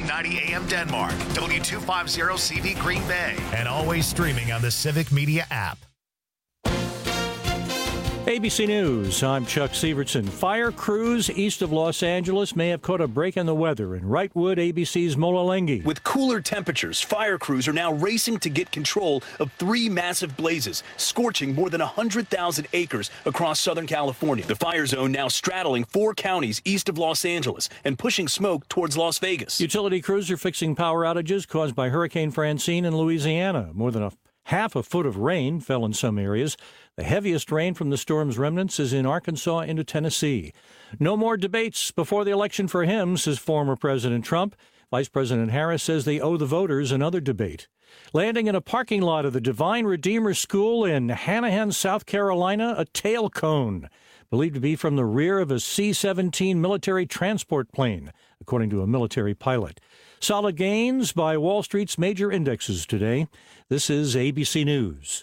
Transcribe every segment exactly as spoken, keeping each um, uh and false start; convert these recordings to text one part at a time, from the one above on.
ninety A M Denmark, W two fifty C V Green Bay, and always streaming on the Civic Media app. A B C News, I'm Chuck Sievertson. Fire crews east of Los Angeles may have caught a break in the weather in Wrightwood, A B C's Mola Lenghi. With cooler temperatures, fire crews are now racing to get control of three massive blazes, scorching more than one hundred thousand acres across Southern California. The fire zone now straddling four counties east of Los Angeles and pushing smoke towards Las Vegas. Utility crews are fixing power outages caused by Hurricane Francine in Louisiana. More than a half a foot of rain fell in some areas. The heaviest rain from the storm's remnants is in Arkansas into Tennessee. No more debates before the election for him, says former President Trump. Vice President Harris says they owe the voters another debate. Landing in a parking lot of the Divine Redeemer School in Hanahan, South Carolina, a tail cone, believed to be from the rear of a C seventeen military transport plane, according to a military pilot. Solid gains by Wall Street's major indexes today. This is A B C News.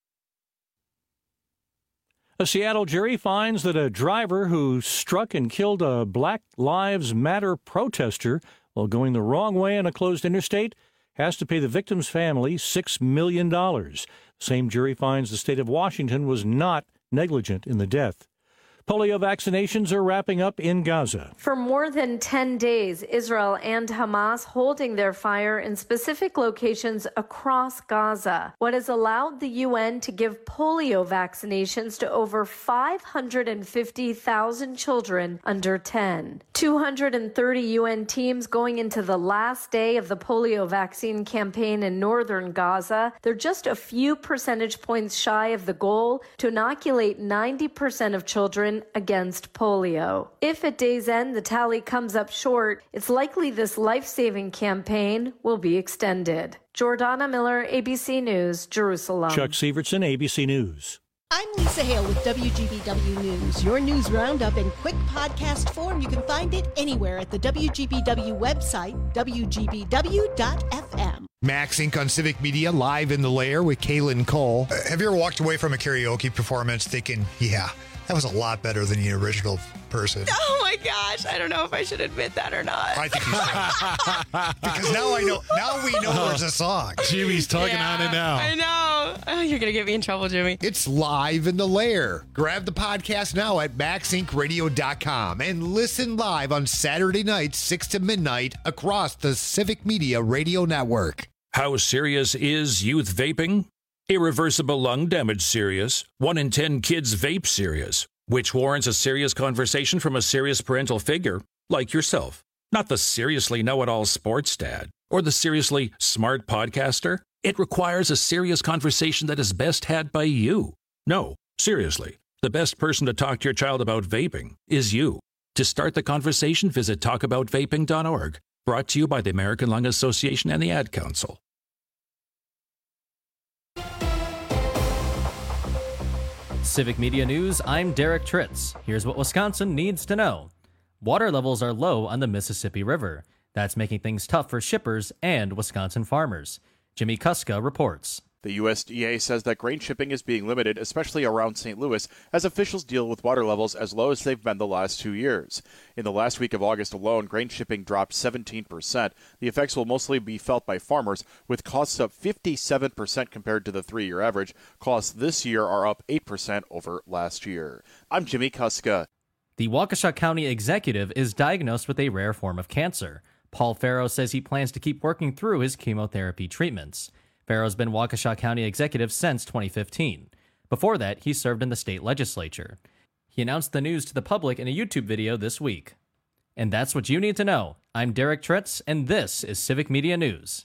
A Seattle jury finds that a driver who struck and killed a Black Lives Matter protester while going the wrong way on a closed interstate has to pay the victim's family six million dollars. The same jury finds the state of Washington was not negligent in the death. Polio vaccinations are wrapping up in Gaza. For more than ten days, Israel and Hamas holding their fire in specific locations across Gaza. What has allowed the U N to give polio vaccinations to over five hundred fifty thousand children under ten. two hundred thirty U N teams going into the last day of the polio vaccine campaign in northern Gaza. They're just a few percentage points shy of the goal to inoculate ninety percent of children against polio. If at day's end the tally comes up short, it's likely this life-saving campaign will be extended. Jordana Miller, A B C News, Jerusalem. Chuck Sievertson, A B C News. I'm Lisa Hale with W G B W News. Your news roundup in quick podcast form. You can find it anywhere at the W G B W website, W G B W dot F M. Max Incorporated on Civic Media, live in the lair with Kaylin Cole. Uh, have you ever walked away from a karaoke performance thinking, yeah, that was a lot better than the original person? Oh my gosh, I don't know if I should admit that or not. I think you should. Because now I know. Now we know there's a song. Jimmy's tugging Yeah, on it now. I know. Oh, you're going to get me in trouble, Jimmy. It's live in the lair. Grab the podcast now at max inc radio dot com and listen live on Saturday nights, six to midnight, across the Civic Media Radio Network. How serious is youth vaping? Irreversible lung damage serious. One in ten kids vape serious, which warrants a serious conversation from a serious parental figure like yourself. Not the seriously know-it-all sports dad or the seriously smart podcaster. It requires a serious conversation that is best had by you. No, seriously, the best person to talk to your child about vaping is you. To start the conversation, visit talk about vaping dot org. Brought to you by the American Lung Association and the Ad Council. Civic Media News, I'm Derek Tritz. Here's what Wisconsin needs to know. Water levels are low on the Mississippi River. That's making things tough for shippers and Wisconsin farmers. Jimmy Kuska reports. The U S D A says that grain shipping is being limited, especially around Saint Louis, as officials deal with water levels as low as they've been the last two years. In the last week of August alone, grain shipping dropped seventeen percent. The effects will mostly be felt by farmers, with costs up fifty-seven percent compared to the three-year average. Costs this year are up eight percent over last year. I'm Jimmy Kuska. The Waukesha County executive is diagnosed with a rare form of cancer. Paul Farrow says he plans to keep working through his chemotherapy treatments. Farrow's been Waukesha County executive since twenty fifteen. Before that, he served in the state legislature. He announced the news to the public in a YouTube video this week. And that's what you need to know. I'm Derek Tritz, and this is Civic Media News.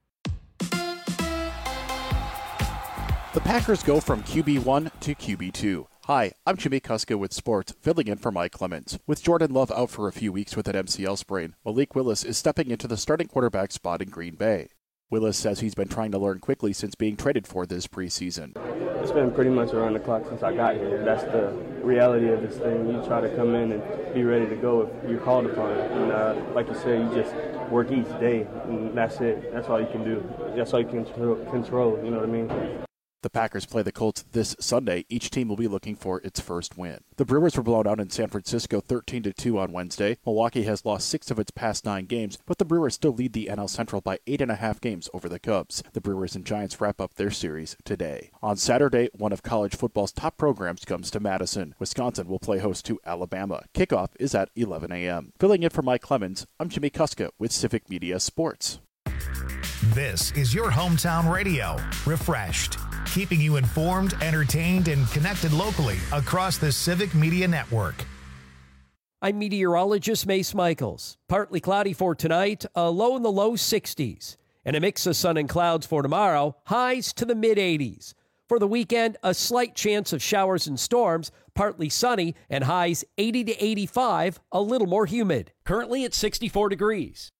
The Packers go from Q B one to Q B two. Hi, I'm Jimmy Kuska with sports, filling in for Mike Clemens. With Jordan Love out for a few weeks with an M C L sprain, Malik Willis is stepping into the starting quarterback spot in Green Bay. Willis says he's been trying to learn quickly since being traded for this preseason. It's been pretty much around the clock since I got here. That's the reality of this thing. You try to come in and be ready to go if you're called upon. And uh, like you said, you just work each day, and that's it. That's all you can do. That's all you can control, you know what I mean? The Packers play the Colts this Sunday. Each team will be looking for its first win. The Brewers were blown out in San Francisco thirteen to two on Wednesday. Milwaukee has lost six of its past nine games, but the Brewers still lead the N L Central by eight and a half games over the Cubs. The Brewers and Giants wrap up their series today. On Saturday, one of college football's top programs comes to Madison. Wisconsin will play host to Alabama. Kickoff is at eleven a.m. Filling in for Mike Clemens, I'm Jimmy Kuska with Civic Media Sports. This is your hometown radio, Refreshed, keeping you informed, entertained, and connected locally across the Civic Media Network. I'm meteorologist Mace Michaels. Partly cloudy for tonight, a low in the low sixties, and a mix of sun and clouds for tomorrow, highs to the mid-eighties. For the weekend, a slight chance of showers and storms, partly sunny, and highs eighty to eighty-five, a little more humid. Currently at sixty-four degrees.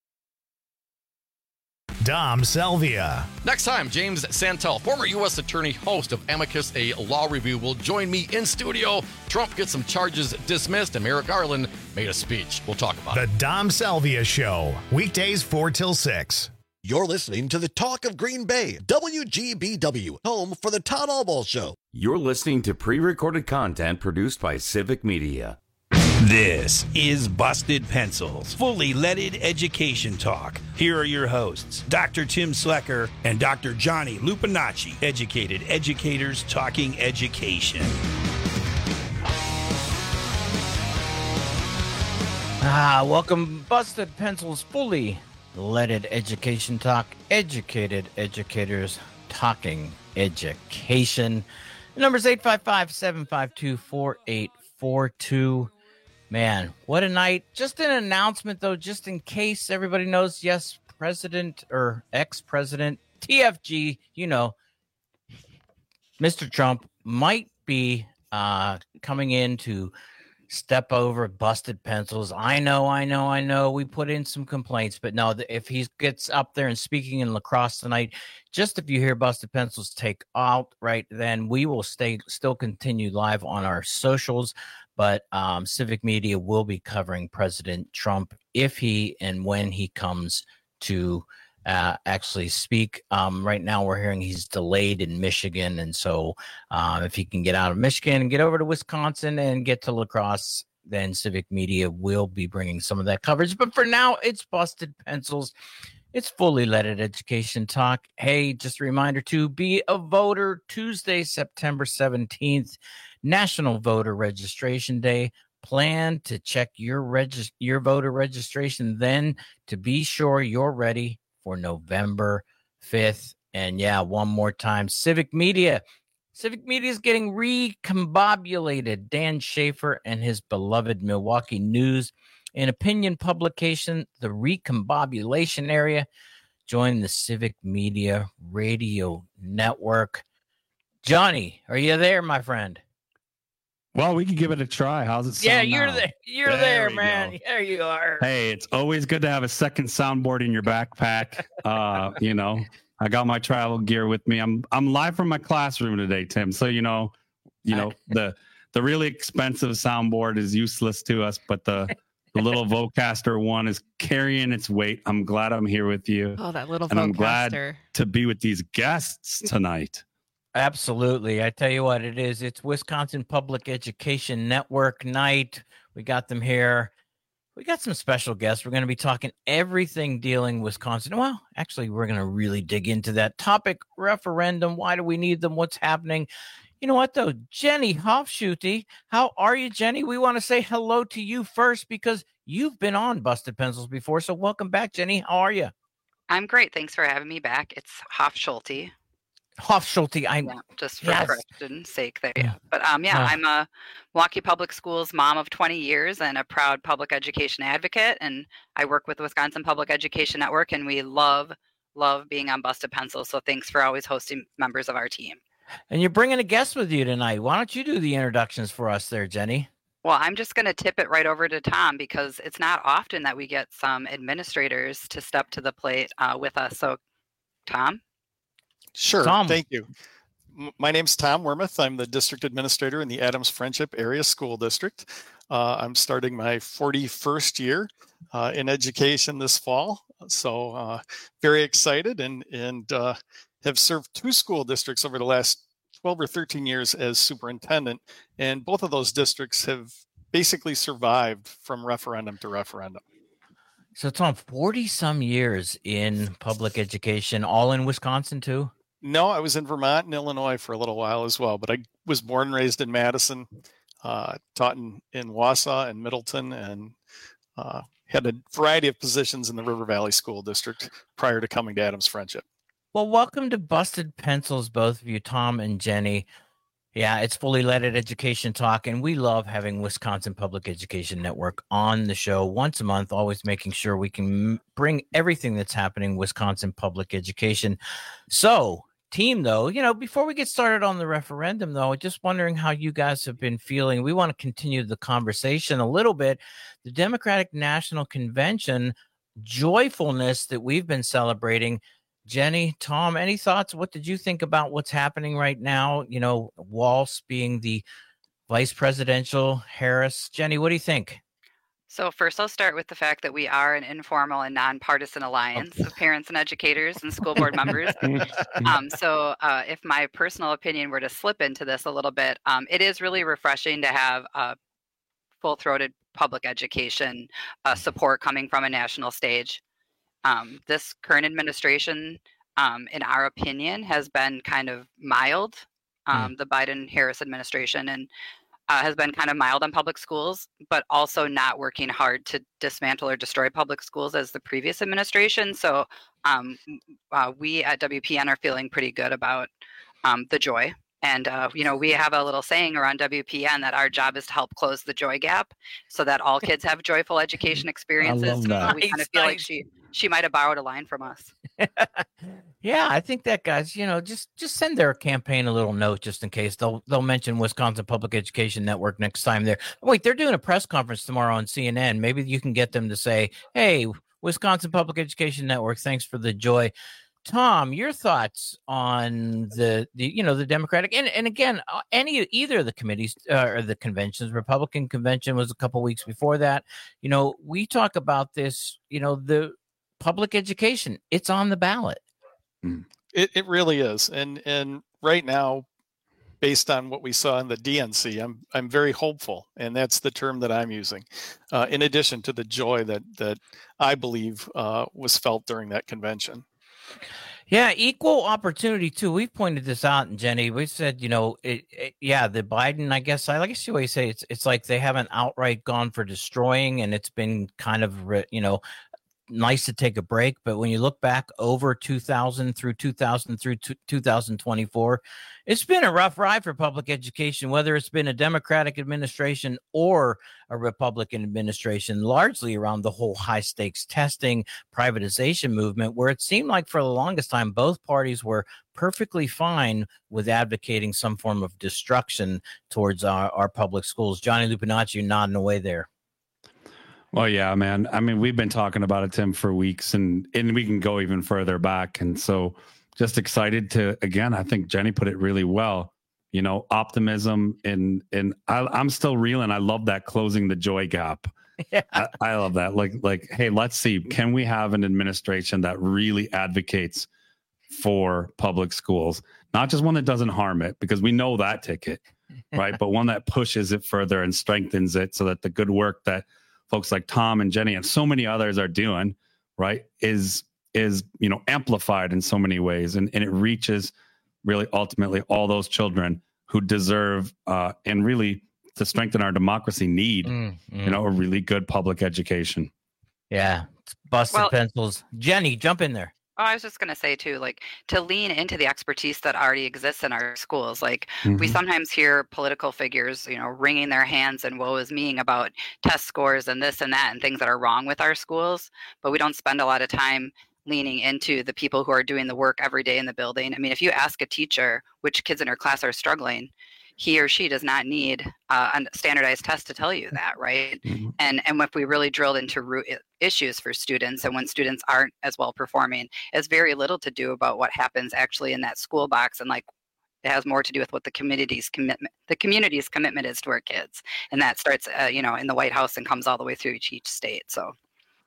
Dom Salvia. Next time, James Santel, former U S attorney, host of Amicus, a law review, will join me in studio. Trump gets some charges dismissed, and Merrick Garland made a speech. We'll talk about the it. The Dom Salvia Show, weekdays four till six. You're listening to the Talk of Green Bay, W G B W, home for the Todd Albaugh Show. You're listening to pre-recorded content produced by Civic Media. This is Busted Pencils, fully leaded education talk. Here are your hosts, Doctor Tim Slecker and Doctor Johnny Lupinacci, educated educators talking education. Ah, welcome, Busted Pencils, fully leaded education talk, educated educators talking education. The number's eight five five, seven five two, four eight four two. Man, what a night. Just an announcement, though, just in case everybody knows, yes, President or ex-President T F G, you know, Mister Trump might be uh, coming in to step over Busted Pencils. I know, I know, I know. We put in some complaints, but no, if he gets up there and speaking in La Crosse tonight, just if you hear Busted Pencils take out, right, then we will stay still continue live on our socials. But um, Civic Media will be covering President Trump if he and when he comes to uh, actually speak. Um, right now, we're hearing he's delayed in Michigan. And so uh, if he can get out of Michigan and get over to Wisconsin and get to La Crosse, then Civic Media will be bringing some of that coverage. But for now, it's Busted Pencils. It's fully leaded education talk. Hey, just a reminder to be a voter. Tuesday, September seventeenth. National Voter Registration Day. Plan to check your regis- your voter registration then to be sure you're ready for November fifth. And yeah, one more time, Civic Media. Civic Media is getting recombobulated. Dan Schaefer and his beloved Milwaukee News and Opinion publication, the Recombobulation Area, join the Civic Media Radio Network. Johnny, are you there, my friend? Well, we can give it a try. How's it sound? Yeah, you're now? there. You're there, there man. Go. There you are. Hey, it's always good to have a second soundboard in your backpack. uh, you know, I got my travel gear with me. I'm I'm live from my classroom today, Tim. So you know, you know the the really expensive soundboard is useless to us, but the the little Vocaster one is carrying its weight. I'm glad I'm here with you. Oh, that little and Vocaster. I'm glad to be with these guests tonight. Absolutely. I tell you what it is. It's Wisconsin Public Education Network night. We got them here. We got some special guests. We're going to be talking everything dealing Wisconsin. Well, actually, we're going to really dig into that topic. Referendum. Why do we need them? What's happening? You know what, though? Jenny Hofschutte. How are you, Jenny? We want to say hello to you first because you've been on Busted Pencils before. So welcome back, Jenny. How are you? I'm great. Thanks for having me back. It's Hofschutte. Hofschutte, I'm yeah, just for yes. correction's sake there. Yeah. But um, yeah, oh. I'm a Milwaukee Public Schools mom of twenty years and a proud public education advocate. And I work with the Wisconsin Public Education Network, and we love, love being on Busted Pencils. So thanks for always hosting members of our team. And you're bringing a guest with you tonight. Why don't you do the introductions for us there, Jenny? Well, I'm just going to tip it right over to Tom because it's not often that we get some administrators to step to the plate uh, with us. So, Tom? Sure. Tom. Thank you. My name's Tom Wormuth. I'm the district administrator in the Adams Friendship Area School District. Uh, I'm starting my forty-first year uh, in education this fall. So uh, very excited and, and uh, have served two school districts over the last twelve or thirteen years as superintendent, and both of those districts have basically survived from referendum to referendum. So, Tom, forty some years in public education, all in Wisconsin, too? No, I was in Vermont and Illinois for a little while as well, but I was born and raised in Madison, uh, taught in, in Wausau and Middleton, and uh, had a variety of positions in the River Valley School District prior to coming to Adams Friendship. Well, welcome to Busted Pencils, both of you, Tom and Jenny. Yeah, it's Fully Loaded Education Talk, and we love having Wisconsin Public Education Network on the show once a month, always making sure we can m- bring everything that's happening Wisconsin public education. So, team, though, you know, before we get started on the referendum, though, just wondering how you guys have been feeling. We want to continue the conversation a little bit. The Democratic National Convention joyfulness that we've been celebrating. Jenny, Tom, any thoughts? What did you think about what's happening right now? You know, Walz being the vice presidential, Harris. Jenny, what do you think? So first, I'll start with the fact that we are an informal and nonpartisan alliance of parents and educators and school board members. Um, so uh, if my personal opinion were to slip into this a little bit, um, it is really refreshing to have a full-throated public education uh, support coming from a national stage. Um, this current administration, um, in our opinion, has been kind of mild. Um, mm. The Biden-Harris administration and uh, has been kind of mild on public schools, but also not working hard to dismantle or destroy public schools as the previous administration. So um, uh, we at W P N are feeling pretty good about um, the joy. And, uh, you know, we have a little saying around W P N that our job is to help close the joy gap so that all kids have joyful education experiences. I love that. We kind of feel like she she might have borrowed a line from us. Yeah, I think that, guys, you know, just just send their campaign a little note just in case. They'll they'll mention Wisconsin Public Education Network next time they're. Wait, they're doing a press conference tomorrow on C N N. Maybe you can get them to say, hey, Wisconsin Public Education Network, thanks for the joy. Tom, your thoughts on the, the you know, the Democratic and, and again, any either of the committees uh, or the conventions. Republican convention was a couple weeks before that. You know, we talk about this, you know, the public education, it's on the ballot. It it really is. And and right now, based on what we saw in the D N C, I'm I'm very hopeful, and that's the term that I'm using. Uh, in addition to the joy that that I believe uh, was felt during that convention. Yeah, equal opportunity too. We've pointed this out, and Jenny, we said, you know, it, it, yeah, the Biden, I guess, I like to see what you say. It's it's like they haven't outright gone for destroying, and it's been kind of, you know, nice to take a break. But when you look back over two thousand through two thousand through two thousand twenty-four, it's been a rough ride for public education, whether it's been a Democratic administration or a Republican administration, largely around the whole high stakes testing privatization movement, where it seemed like for the longest time, both parties were perfectly fine with advocating some form of destruction towards our, our public schools. Johnny Lupinacci nodding away there. Well, yeah, man. I mean, we've been talking about it, Tim, for weeks, and and we can go even further back. And so just excited to, again, I think Jenny put it really well, you know, optimism. And and I, I'm still reeling. I love that closing the joy gap. Yeah. I, I love that. Like, like, hey, let's see. Can we have an administration that really advocates for public schools? Not just one that doesn't harm it, because we know that ticket, right? But one that pushes it further and strengthens it so that the good work that folks like Tom and Jenny and so many others are doing, right, is, is you know, amplified in so many ways. And, and it reaches really ultimately all those children who deserve uh, and really to strengthen our democracy need, mm, mm. you know, a really good public education. Yeah. It's busted well, pencils. Jenny, jump in there. Oh, I was just going to say, too, like to lean into the expertise that already exists in our schools. Like mm-hmm. we sometimes hear political figures, you know, wringing their hands and woe is meing about test scores and this and that and things that are wrong with our schools. But we don't spend a lot of time leaning into the people who are doing the work every day in the building. I mean, if you ask a teacher which kids in her class are struggling, he or she does not need uh, a standardized test to tell you that, right? Mm-hmm. And and if we really drilled into root issues for students, and when students aren't as well performing, it's very little to do about what happens actually in that school box, and like it has more to do with what the community's commitment, the community's commitment is to our kids, and that starts, uh, you know, in the White House and comes all the way through each, each state. So.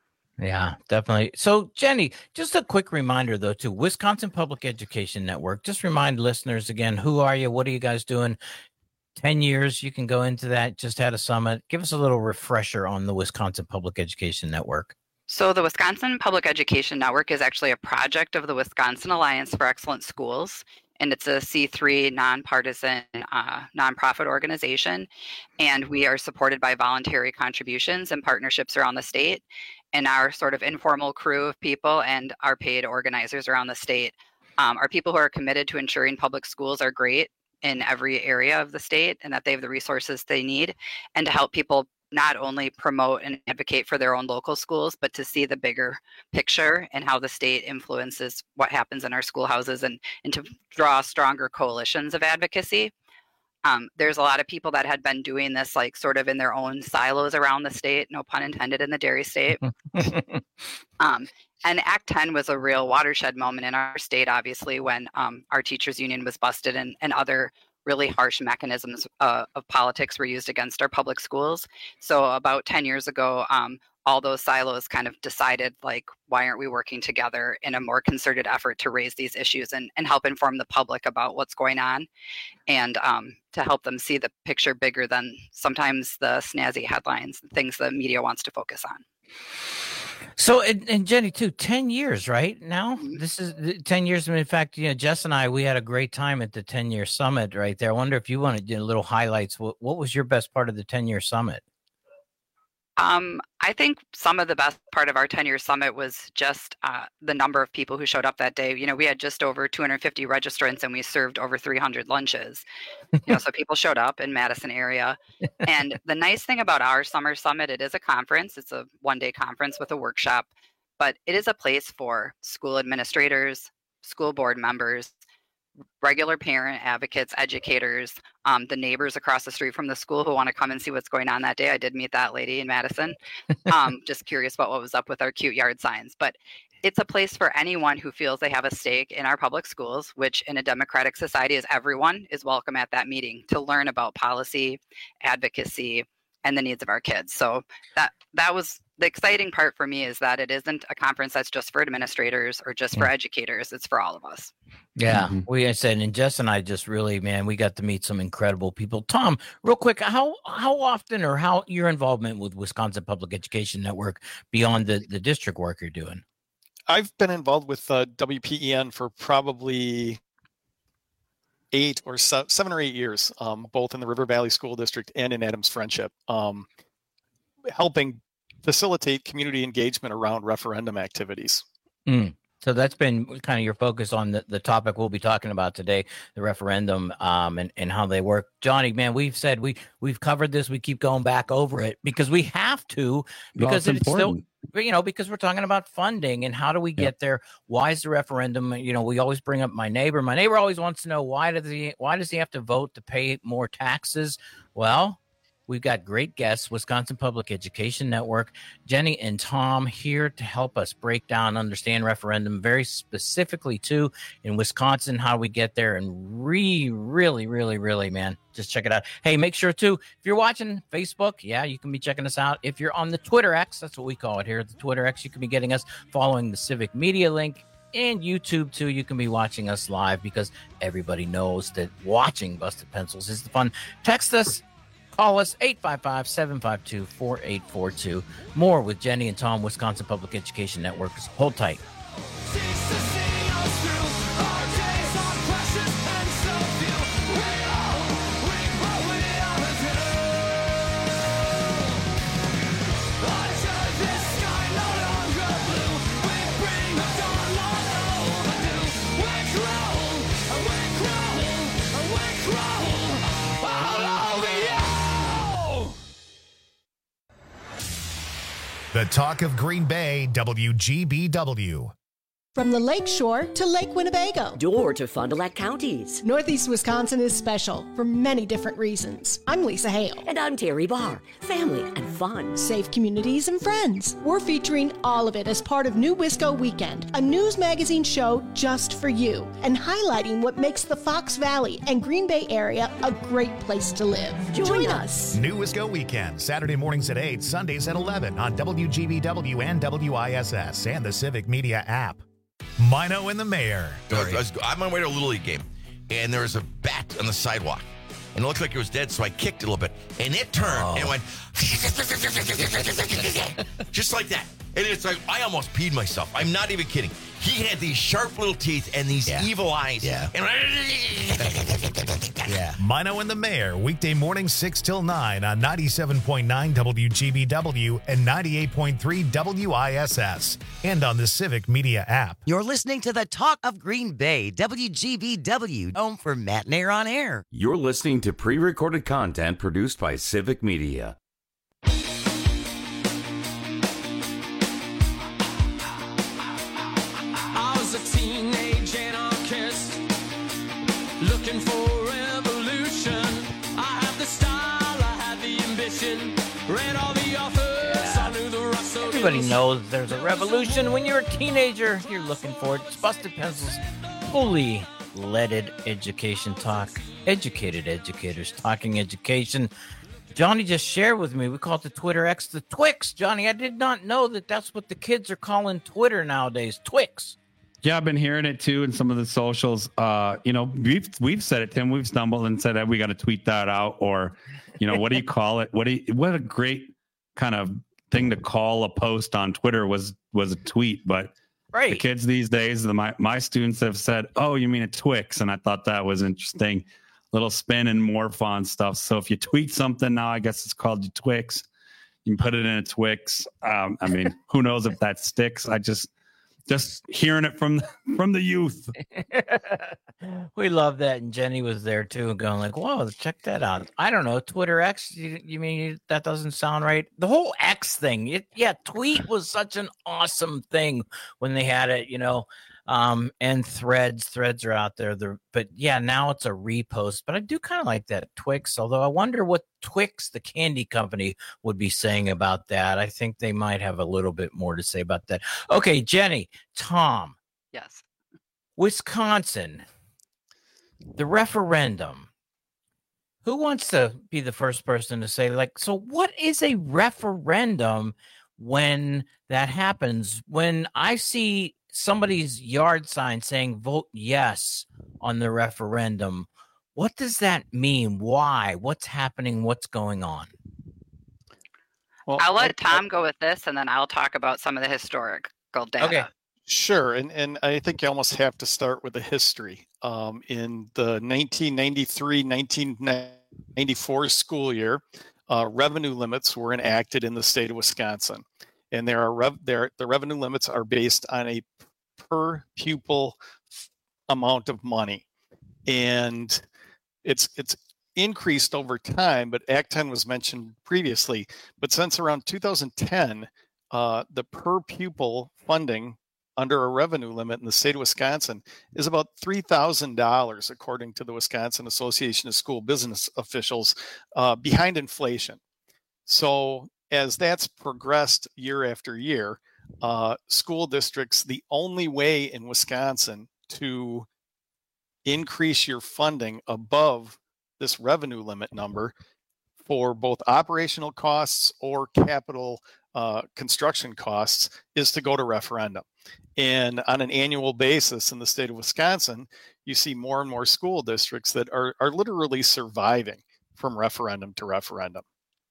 Yeah, definitely. So, Jenny, just a quick reminder, though, to Wisconsin Public Education Network. Just remind listeners again, who are you? What are you guys doing? ten years, you can go into that. Just had a summit. Give us a little refresher on the Wisconsin Public Education Network. So the Wisconsin Public Education Network is actually a project of the Wisconsin Alliance for Excellent Schools, and it's a C three nonpartisan uh, nonprofit organization, and we are supported by voluntary contributions and partnerships around the state, and our sort of informal crew of people and our paid organizers around the state um, are people who are committed to ensuring public schools are great in every area of the state and that they have the resources they need, and to help people not only promote and advocate for their own local schools, but to see the bigger picture and how the state influences what happens in our schoolhouses, and, and to draw stronger coalitions of advocacy. Um, there's a lot of people that had been doing this like sort of in their own silos around the state, no pun intended in the dairy state. um, and Act ten was a real watershed moment in our state, obviously, when um, our teachers union was busted and, and other really harsh mechanisms uh, of politics were used against our public schools. So about ten years ago, um, all those silos kind of decided, like, why aren't we working together in a more concerted effort to raise these issues and, and help inform the public about what's going on, and um, to help them see the picture bigger than sometimes the snazzy headlines, things the media wants to focus on. So, and, and Jenny, too, ten years, right? Now, this is ten years. In fact, you know, Jess and I, we had a great time at the ten-year summit right there. I wonder if you want to do little highlights. What, what was your best part of the ten-year summit? Um, I think some of the best part of our ten-year summit was just uh, the number of people who showed up that day. You know, we had just over two hundred fifty registrants, and we served over three hundred lunches. You know, so people showed up in Madison area. And the nice thing about our summer summit, it is a conference. It's a one-day conference with a workshop, but it is a place for school administrators, school board members, regular parent advocates, educators, um, the neighbors across the street from the school who want to come and see what's going on that day. I did meet that lady in Madison. Um, just curious about what was up with our cute yard signs. But it's a place for anyone who feels they have a stake in our public schools, which in a democratic society is everyone is welcome at that meeting to learn about policy, advocacy, and the needs of our kids. So that that was the exciting part for me, is that it isn't a conference that's just for administrators or just for educators. It's for all of us. Yeah, mm-hmm. we I said, and Jess and I just really, man, we got to meet some incredible people. Tom, real quick, how how often or how your involvement with Wisconsin Public Education Network beyond the, the district work you're doing? I've been involved with uh, W P E N for probably eight or se- seven or eight years, um, both in the River Valley School District and in Adams Friendship, um, helping facilitate community engagement around referendum activities. Mm. So that's been kind of your focus on the, the topic we'll be talking about today, the referendum, um, and, and how they work. Johnny, man, we've said we, we've covered this. We keep going back over it because we have to, because well, it's, it's still, you know, because we're talking about funding and how do we get yep. there? Why is the referendum? You know, we always bring up my neighbor. My neighbor always wants to know, why does he, why does he have to vote to pay more taxes? Well, we've got great guests, Wisconsin Public Education Network, Jenny and Tom here to help us break down, understand referendum very specifically too in Wisconsin, how we get there, and re, really, really, really, man, just check it out. Hey, make sure too, if you're watching Facebook, yeah, you can be checking us out. If you're on the Twitter X, that's what we call it here, the Twitter X, you can be getting us following the Civic Media link. And YouTube, too, you can be watching us live because everybody knows that watching Busted Pencils is the fun. Text us. Call us eight five five, seven five two, four eight four two. More with Jenny and Tom, Wisconsin Public Education Network. Hold tight. The talk of Green Bay, W G B W. From the Lakeshore to Lake Winnebago. Door to Fond du Lac counties. Northeast Wisconsin is special for many different reasons. I'm Lisa Hale. And I'm Terry Barr. Family and fun. Safe communities and friends. We're featuring all of it as part of New Wisco Weekend, a news magazine show just for you, and highlighting what makes the Fox Valley and Green Bay area a great place to live. Join, Join us. us. New Wisco Weekend, Saturday mornings at eight, Sundays at eleven on W G B W and W I S S and the Civic Media app. Mino and the Mayor. I was, I was, I'm on my way to a Little League game, and there was a bat on the sidewalk, and it looked like it was dead, so I kicked it a little bit, and it turned oh. and went just like that. And it's like, I almost peed myself. I'm not even kidding. He had these sharp little teeth and these yeah. evil eyes. Yeah. And yeah. Mino and the Mayor, weekday mornings six till nine on ninety-seven point nine W G B W and ninety-eight point three W I S S and on the Civic Media app. You're listening to the Talk of Green Bay, W G B W, home for Matt Nair on Air. You're listening to pre-recorded content produced by Civic Media. Looking for revolution. I have the style, I had the ambition. Read all the authors, I knew the Russell. Everybody knows there's a revolution when you're a teenager. You're looking for it. It's Busted Pencils, fully leaded education talk. Educated educators talking education. Johnny just shared with me, we call it the Twitter X, the Twix. Johnny, I did not know that that's what the kids are calling Twitter nowadays, Twix. Yeah, I've been hearing it too in some of the socials. Uh, you know, we've we've said it, Tim. We've stumbled and said that we got to tweet that out, or, you know, what do you call it? What do you, what a great kind of thing to call a post on Twitter was was a tweet. But right. the kids these days, the, my my students have said, "Oh, you mean a Twix?" And I thought that was interesting, little spin and morph on stuff. So if you tweet something now, I guess it's called your Twix. You can put it in a Twix. Um, I mean, who knows if that sticks? I just. Just hearing it from from the youth. We love that. And Jenny was there too, going like, whoa, check that out. I don't know. Twitter X, you, you mean that doesn't sound right? The whole X thing. It, yeah, tweet was such an awesome thing when they had it, you know. Um, and threads, threads are out there. The, but yeah, now it's a repost. But I do kind of like that Twix, although I wonder what Twix, the candy company, would be saying about that. I think they might have a little bit more to say about that. Okay, Jenny, Tom. Yes. Wisconsin, the referendum. Who wants to be the first person to say, like, so what is a referendum when that happens? When I see somebody's yard sign saying vote yes on the referendum, what does that mean? Why? What's happening? What's going on? Well, I'll let Tom go with this, and then I'll talk about some of the historical data. Okay. Sure. And, and I think you almost have to start with the history. Um, in the nineteen ninety-three nineteen ninety-four school year, uh, revenue limits were enacted in the state of Wisconsin. And there are rev- there, the revenue limits are based on a per pupil amount of money. And it's it's increased over time, but Act ten was mentioned previously. But since around two thousand ten, uh, the per pupil funding under a revenue limit in the state of Wisconsin is about three thousand dollars, according to the Wisconsin Association of School Business Officials, uh, behind inflation. So as that's progressed year after year, uh, school districts, the only way in Wisconsin to increase your funding above this revenue limit number for both operational costs or capital uh, construction costs is to go to referendum. And on an annual basis in the state of Wisconsin, you see more and more school districts that are, are literally surviving from referendum to referendum.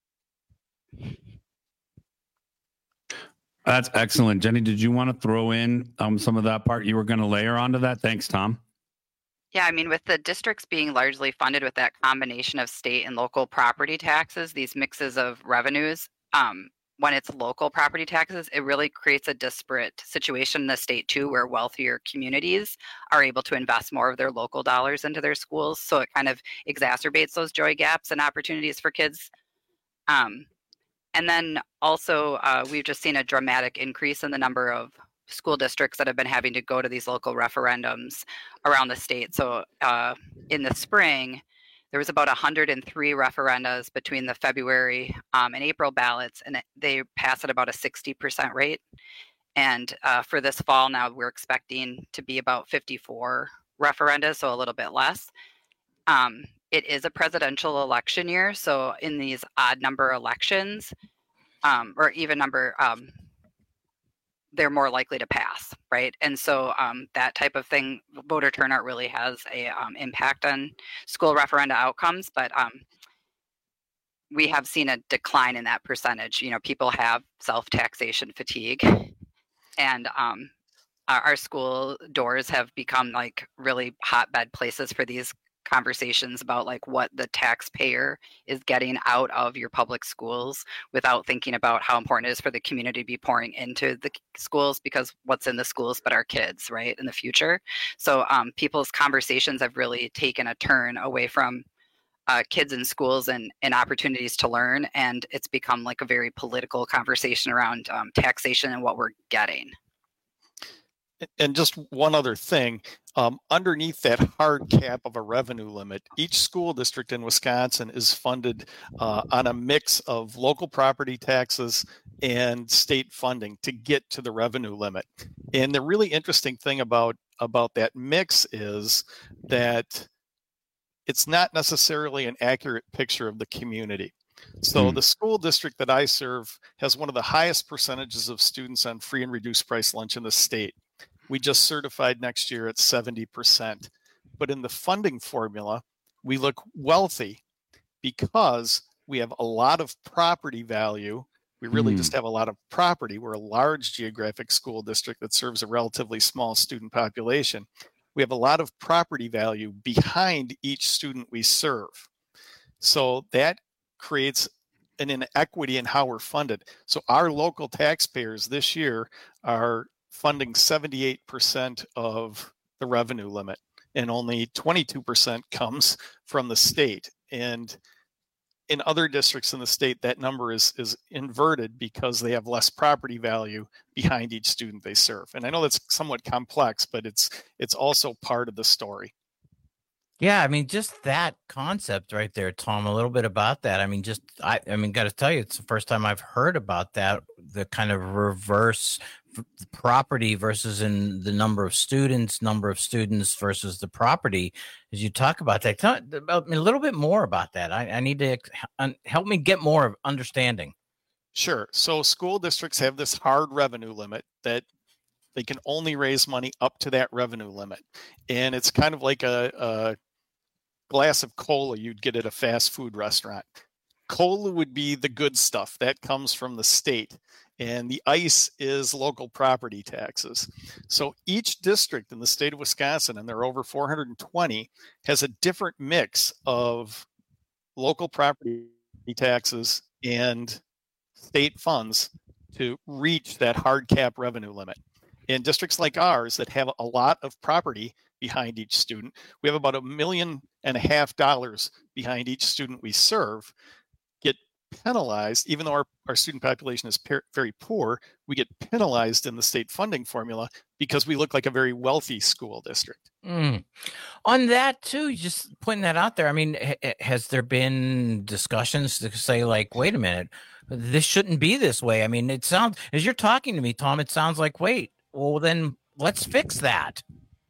That's excellent. Jenny, did you want to throw in um, some of that part you were going to layer onto that? Thanks, Tom. Yeah, I mean, with the districts being largely funded with that combination of state and local property taxes, these mixes of revenues, um, when it's local property taxes, it really creates a disparate situation in the state too, where wealthier communities are able to invest more of their local dollars into their schools. So it kind of exacerbates those joy gaps and opportunities for kids. Um, and then also, uh, we've just seen a dramatic increase in the number of school districts that have been having to go to these local referendums around the state. So uh, in the spring, there was about one hundred three referendas between the February um, and April ballots, and they passed at about a sixty percent rate. And uh, for this fall now, we're expecting to be about fifty-four referenda, so a little bit less. Um, it is a presidential election year, so in these odd number elections, um, or even number, um, they're more likely to pass, right? And so um, that type of thing, voter turnout really has a um, impact on school referenda outcomes, but um, we have seen a decline in that percentage. You know, people have self-taxation fatigue, and um, our, our school doors have become like really hotbed places for these conversations about like what the taxpayer is getting out of your public schools without thinking about how important it is for the community to be pouring into the schools, because what's in the schools but our kids, right, in the future. So um, people's conversations have really taken a turn away from uh, kids in schools and, and opportunities to learn, and it's become like a very political conversation around um, taxation and what we're getting. And just one other thing, um, underneath that hard cap of a revenue limit, each school district in Wisconsin is funded uh, on a mix of local property taxes and state funding to get to the revenue limit. And the really interesting thing about, about that mix is that it's not necessarily an accurate picture of the community. So the school district that I serve has one of the highest percentages of students on free and reduced price lunch in the state. We just certified next year at seventy percent. But in the funding formula, we look wealthy because we have a lot of property value. We really mm. just have a lot of property. We're a large geographic school district that serves a relatively small student population. We have a lot of property value behind each student we serve. So that creates an inequity in how we're funded. So our local taxpayers this year are funding seventy-eight percent of the revenue limit, and only twenty-two percent comes from the state. And in other districts in the state, that number is is inverted because they have less property value behind each student they serve. And I know that's somewhat complex, but it's it's also part of the story. Yeah, I mean, just that concept right there, Tom, a little bit about that. I mean, just, I, I mean, got to tell you, it's the first time I've heard about that, the kind of reverse property versus in the number of students, number of students versus the property. As you talk about that, tell me a little bit more about that. I, I need to help me get more of understanding. Sure. So school districts have this hard revenue limit that they can only raise money up to that revenue limit. And it's kind of like a, a glass of cola you'd get at a fast food restaurant. Cola would be the good stuff that comes from the state, and the ice is local property taxes. So each district in the state of Wisconsin, and there are over four hundred twenty, has a different mix of local property taxes and state funds to reach that hard cap revenue limit. In districts like ours that have a lot of property behind each student, we have about a million and a half dollars behind each student we serve, get penalized, even though our, our student population is per, very poor, we get penalized in the state funding formula because we look like a very wealthy school district. Mm. On that too, just putting that out there, I mean, ha- has there been discussions to say like, wait a minute, this shouldn't be this way? I mean, it sounds, as you're talking to me, Tom, it sounds like, wait, well, then let's fix that.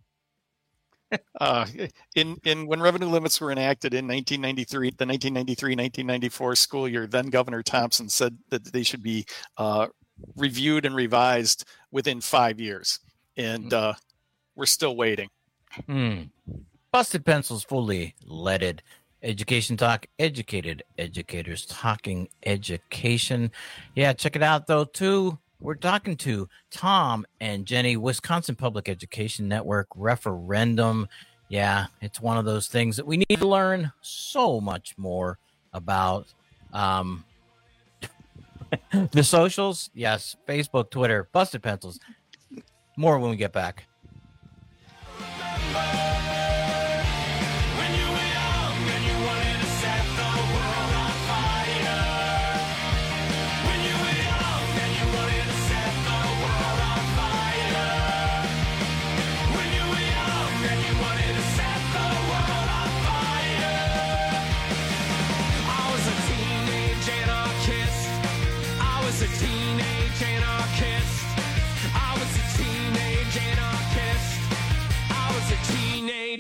Uh, in in when revenue limits were enacted in nineteen ninety-three, the nineteen ninety-three nineteen ninety-four school year, then Governor Thompson said that they should be uh, reviewed and revised within five years, and uh, we're still waiting. Hmm. Busted Pencils, fully leaded. Education Talk, educated educators talking education. Yeah, check it out though too. We're talking to Tom and Jenny, Wisconsin Public Education Network referendum. Yeah, it's one of those things that we need to learn so much more about. Um, the socials, yes, Facebook, Twitter, Busted Pencils. More when we get back.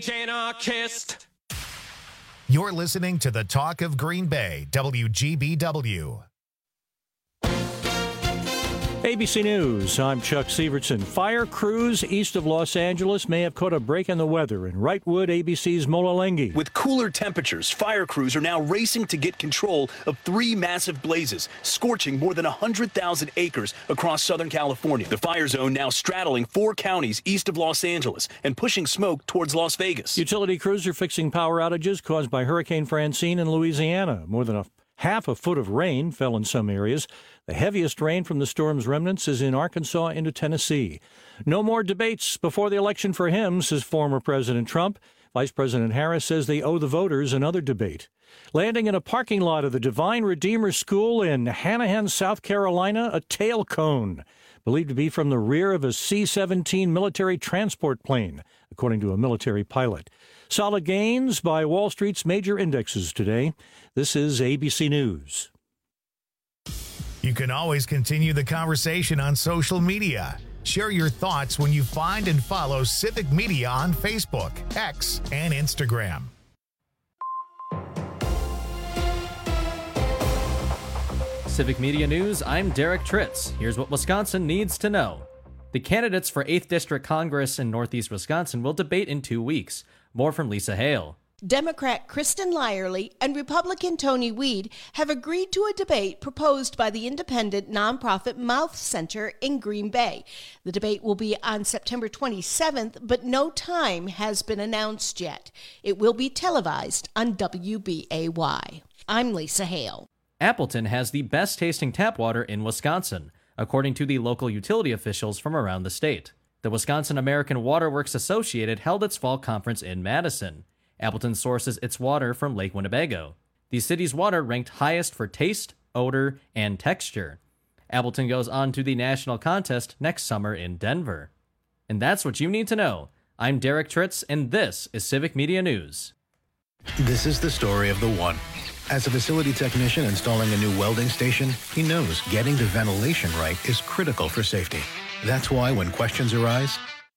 teenage anarchist. You're listening to the Talk of Green Bay, W G B W. A B C News, I'm Chuck Severson. Fire crews east of Los Angeles may have caught a break in the weather in Wrightwood, A B C's Mola Lengi. With cooler temperatures, fire crews are now racing to get control of three massive blazes, scorching more than one hundred thousand acres across Southern California. The fire zone now straddling four counties east of Los Angeles and pushing smoke towards Las Vegas. Utility crews are fixing power outages caused by Hurricane Francine in Louisiana. More than a half a foot of rain fell in some areas. The heaviest rain from the storm's remnants is in Arkansas into Tennessee. No more debates before the election for him, says former President Trump. Vice President Harris says they owe the voters another debate. Landing in a parking lot of the Divine Redeemer School in Hanahan, South Carolina, a tail cone, believed to be from the rear of a C seventeen military transport plane, according to a military pilot. Solid gains by Wall Street's major indexes today. This is A B C News. You can always continue the conversation on social media. Share your thoughts when you find and follow Civic Media on Facebook, X, and Instagram. Civic Media News, I'm Derek Tritz. Here's what Wisconsin needs to know. The candidates for eighth District Congress in Northeast Wisconsin will debate in two weeks. More from Lisa Hale. Democrat Kristen Lyerly and Republican Tony Weed have agreed to a debate proposed by the independent nonprofit Mouth Center in Green Bay. The debate will be on September twenty-seventh, but no time has been announced yet. It will be televised on W B A Y. I'm Lisa Hale. Appleton has the best tasting tap water in Wisconsin, according to the local utility officials from around the state. The Wisconsin American Water Works Associated held its fall conference in Madison. Appleton sources its water from Lake Winnebago. The city's water ranked highest for taste, odor, and texture. Appleton goes on to the national contest next summer in Denver. And that's what you need to know. I'm Derek Tritz, and this is Civic Media News. This is the story of the one. As a facility technician installing a new welding station, he knows getting the ventilation right is critical for safety. That's why when questions arise,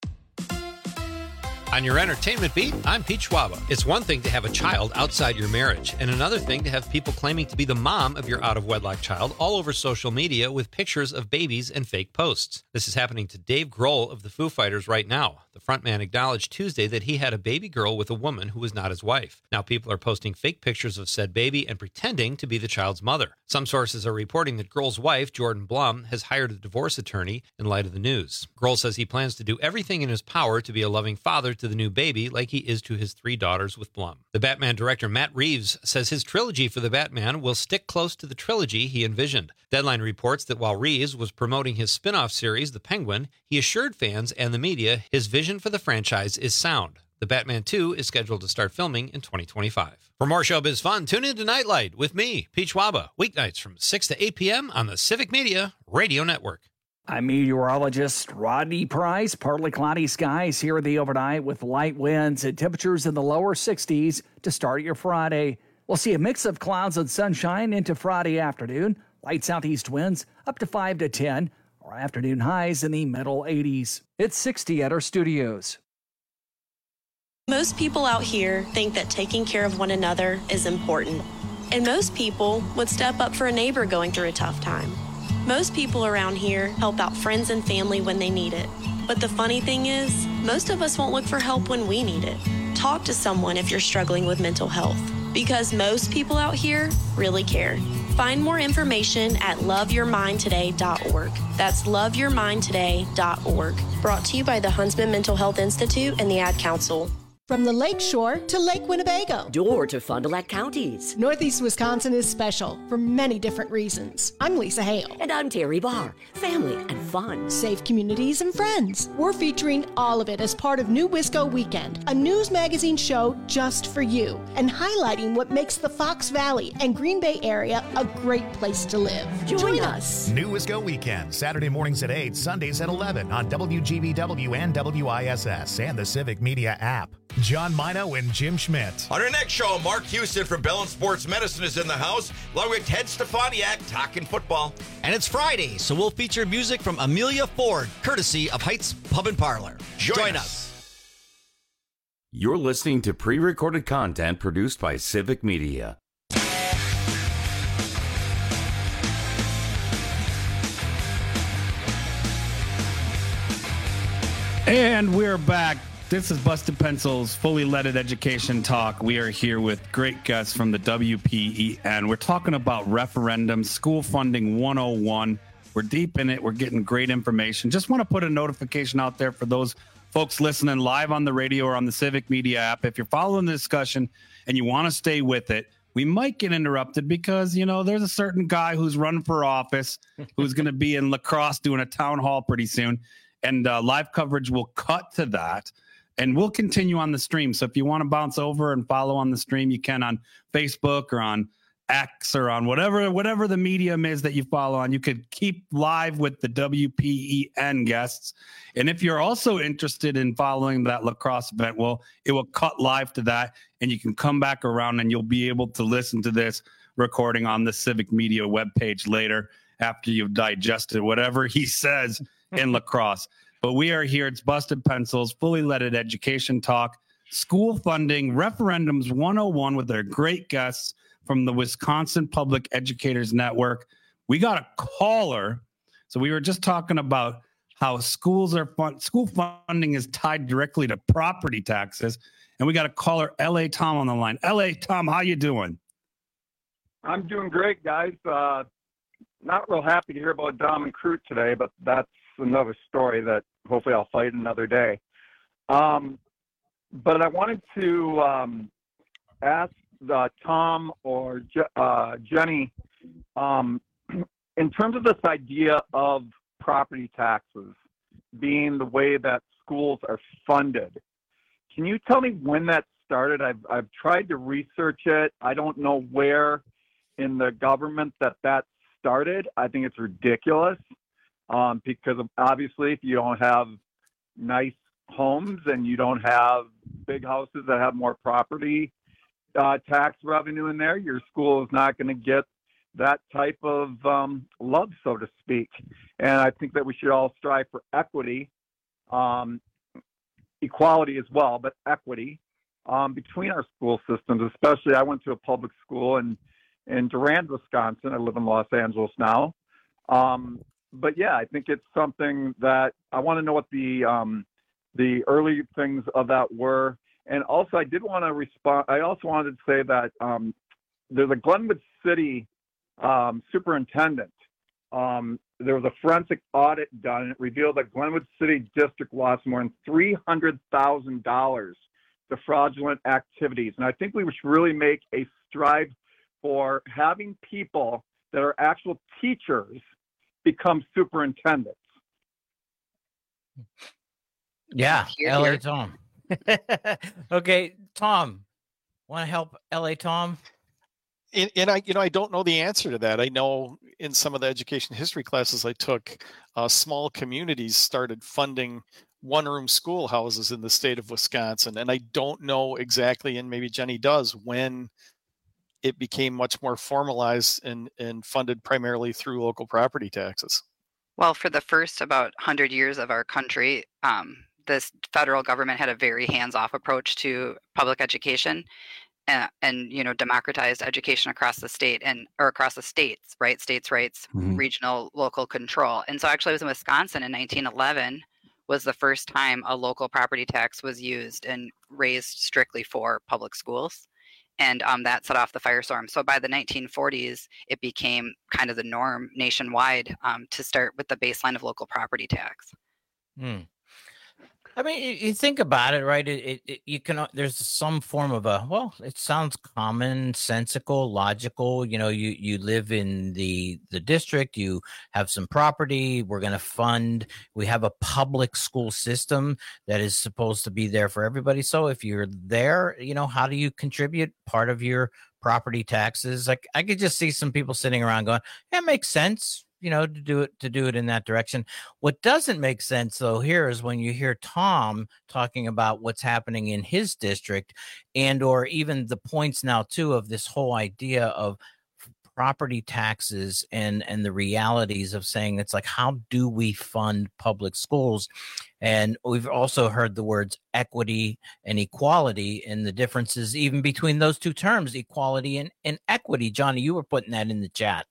on your entertainment beat, I'm Pete Schwaba. It's one thing to have a child outside your marriage, and another thing to have people claiming to be the mom of your out-of-wedlock child all over social media with pictures of babies and fake posts. This is happening to Dave Grohl of the Foo Fighters right now. The frontman acknowledged Tuesday that he had a baby girl with a woman who was not his wife. Now people are posting fake pictures of said baby and pretending to be the child's mother. Some sources are reporting that Grohl's wife, Jordan Blum, has hired a divorce attorney in light of the news. Grohl says he plans to do everything in his power to be a loving father to the new baby like he is to his three daughters with Blum. The Batman director Matt Reeves says his trilogy for the Batman will stick close to the trilogy he envisioned. Deadline reports that while Reeves was promoting his spin-off series, The Penguin, he assured fans and the media his vision for the franchise is sound. The Batman two is scheduled to start filming in twenty twenty-five. For more showbiz fun, tune in to Nightlight with me, Pete Schwaba, weeknights from six to eight p.m. on the Civic Media Radio Network. I'm meteorologist Rodney Price. Partly cloudy skies here the overnight with light winds and temperatures in the lower sixties to start your Friday. We'll see a mix of clouds and sunshine into Friday afternoon. Light southeast winds up to five to ten. Our afternoon highs in the middle eighties. It's sixty at our studios. Most people out here think that taking care of one another is important. And most people would step up for a neighbor going through a tough time. Most people around here help out friends and family when they need it. But the funny thing is, most of us won't look for help when we need it. Talk to someone if you're struggling with mental health, because most people out here really care. Find more information at love your mind today dot org. That's love your mind today dot org. Brought to you by the Huntsman Mental Health Institute and the Ad Council. From the Lake Shore to Lake Winnebago. Door to Fond du Lac counties. Northeast Wisconsin is special for many different reasons. I'm Lisa Hale. And I'm Terry Barr. Family and fun. Safe communities and friends. We're featuring all of it as part of New Wisco Weekend, a news magazine show just for you, and highlighting what makes the Fox Valley and Green Bay area a great place to live. Join, Join us. us. New Wisco Weekend, Saturday mornings at eight, Sundays at eleven on W G B W and W I S S and the Civic Media app. John Mino and Jim Schmidt. On our next show, Mark Houston from Bell and Sports Medicine is in the house, along with Ted Stefaniak talking football. And it's Friday, so we'll feature music from Amelia Ford, courtesy of Heights Pub and Parlor. Join, Join us. us. You're listening to pre-recorded content produced by Civic Media. And we're back. This is Busted Pencils, fully leaded education talk. We are here with great guests from the W P E N. We're talking about referendum, school funding one oh one. We're deep in it. We're getting great information. Just want to put a notification out there for those folks listening live on the radio or on the Civic Media app. If you're following the discussion and you want to stay with it, we might get interrupted because, you know, there's a certain guy who's running for office who's going to be in La Crosse doing a town hall pretty soon. And uh, live coverage will cut to that. And we'll continue on the stream. So if you want to bounce over and follow on the stream, you can on Facebook or on X or on whatever whatever the medium is that you follow on. You could keep live with the W P E N guests. And if you're also interested in following that La Crosse event, well, it will cut live to that. And you can come back around and you'll be able to listen to this recording on the Civic Media webpage later after you've digested whatever he says in La Crosse. But we are here. It's Busted Pencils, fully leaded education talk, school funding, referendums one oh one with our great guests from the Wisconsin Public Educators Network. We got a caller. So we were just talking about how schools are fun- school funding is tied directly to property taxes. And we got a caller, L A Tom, on the line. L A Tom, how you doing? I'm doing great, guys. Uh, not real happy to hear about Dom and Crute today, but that's another story that hopefully I'll fight another day. Um, but I wanted to um, ask uh, Tom or Je- uh, Jenny, um, in terms of this idea of property taxes being the way that schools are funded, can you tell me when that started? I've, I've tried to research it. I don't know where in the government that that started. I think it's ridiculous. Um, because obviously if you don't have nice homes and you don't have big houses that have more property uh, tax revenue in there, your school is not going to get that type of um, love, so to speak. And I think that we should all strive for equity, um, equality as well, but equity um, between our school systems. Especially, I went to a public school in, in Durand, Wisconsin. I live in Los Angeles now. Um, But yeah, I think it's something that I want to know what the um, the early things of that were, and also I did want to respond. I also wanted to say that um, there's a Glenwood City um, superintendent. Um, there was a forensic audit done, and it revealed that Glenwood City District lost more than three hundred thousand dollars to fraudulent activities, and I think we should really make a strive for having people that are actual teachers become superintendents. Yeah, L A Tom. Okay, Tom, want to help L A Tom? And, and I, you know, I don't know the answer to that. I know in some of the education history classes I took, uh, small communities started funding one-room schoolhouses in the state of Wisconsin, and I don't know exactly, and maybe Jenny does, when it became much more formalized and, and funded primarily through local property taxes. Well, for the first about one hundred years of our country, um, this federal government had a very hands-off approach to public education and, and, you know, democratized education across the state and or across the states, right? States' rights, mm-hmm. regional, local control. And so actually I was in Wisconsin in nineteen eleven was the first time a local property tax was used and raised strictly for public schools. And um, that set off the firestorm. So by the nineteen forties, it became kind of the norm nationwide um, to start with the baseline of local property tax. Hmm. I mean, you, you think about it, right? It, it, it, you can. There's some form of a. Well, it sounds commonsensical, logical. You know, you you live in the the district. You have some property. We're going to fund. We have a public school system that is supposed to be there for everybody. So if you're there, you know, how do you contribute part of your property taxes? Like I could just see some people sitting around going, "Yeah, it makes sense." You know, to do it to do it in that direction. What doesn't make sense though here is when you hear Tom talking about what's happening in his district, and or even the points now too of this whole idea of property taxes and and the realities of saying it's like, how do we fund public schools? And we've also heard the words equity and equality and the differences even between those two terms, equality and, and equity. Johnny, you were putting that in the chat.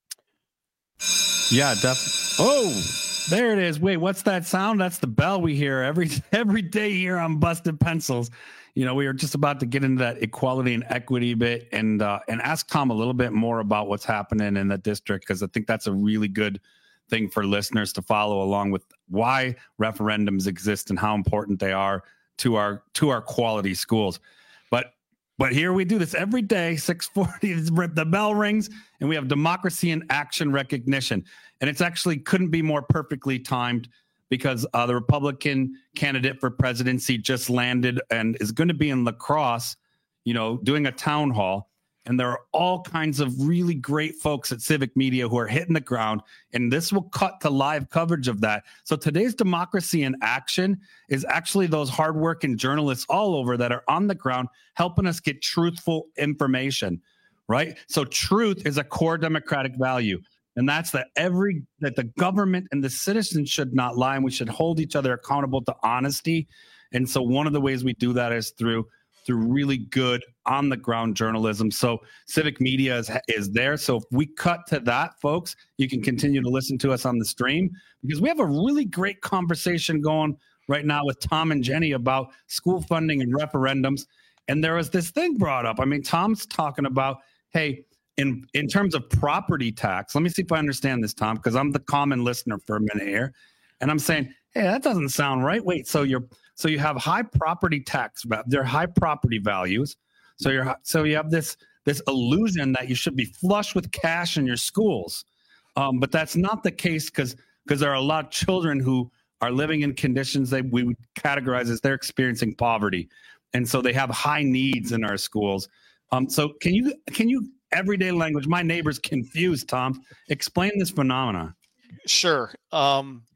Yeah, definitely. Oh, there it is. Wait, what's that sound? That's the bell we hear every every day here on Busted Pencils. You know, we are just about to get into that equality and equity bit and uh, and ask Tom a little bit more about what's happening in the district, because I think that's a really good thing for listeners to follow along with why referendums exist and how important they are to our to our quality schools. But but here we do this every day, six forty, the bell rings, and we have democracy in action recognition. And it's actually couldn't be more perfectly timed, because uh, the Republican candidate for presidency just landed and is going to be in La Crosse, you know, doing a town hall. And there are all kinds of really great folks at Civic Media who are hitting the ground, and this will cut to live coverage of that. So today's Democracy in Action is actually those hardworking journalists all over that are on the ground helping us get truthful information, right? So truth is a core democratic value. And that's that every that the government and the citizens should not lie, and we should hold each other accountable to honesty. And so one of the ways we do that is through through really good on the ground journalism. So Civic Media is, is there. So if we cut to that, folks, you can continue to listen to us on the stream, because we have a really great conversation going right now with Tom and Jenny about school funding and referendums. And there was this thing brought up. I mean, Tom's talking about, hey, In in terms of property tax, let me see if I understand this, Tom, because I'm the common listener for a minute here. And I'm saying, hey, that doesn't sound right. Wait, so you're so you have high property tax, they're high property values. So you're so you have this this illusion that you should be flush with cash in your schools. Um, but that's not the case, because because there are a lot of children who are living in conditions that we would categorize as they're experiencing poverty. And so they have high needs in our schools. Um, so can you can you everyday language, my neighbor's confused, Tom, explain this phenomena? Sure. Um,